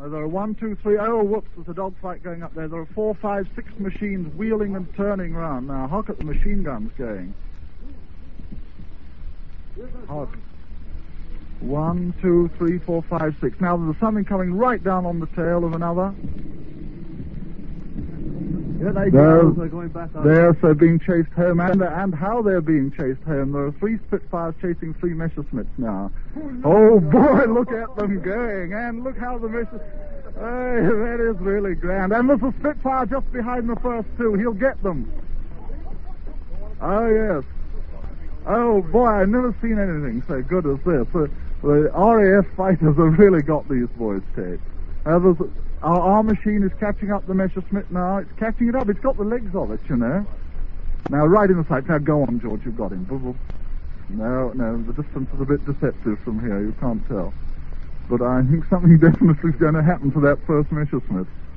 There are 1, 2, 3, oh whoops, there's a dogfight going up there. There are 4, 5, 6 machines wheeling and turning round. Now hark at the machine guns going. Hark. 1, 2, 3, 4, 5, 6. Now there's something coming right down on the tail of another. Yeah, they're going back on. Yes, they're being chased home, and how they're being chased home. There are 3 Spitfires chasing 3 Messerschmitts now. Oh boy, look at them going, and look how the Messerschmitt... Hey, that is really grand. And there's a Spitfire just behind the first 2. He'll get them. Oh yes. Oh boy, I've never seen anything so good as this. The RAF fighters have really got these boys taped. Our machine is catching up the Messerschmitt now. It's catching it up. It's got the legs of it, you know. Now, right in the sight. Now, go on, George. You've got him. No, the distance is a bit deceptive from here. You can't tell. But I think something definitely is going to happen to that first Messerschmitt.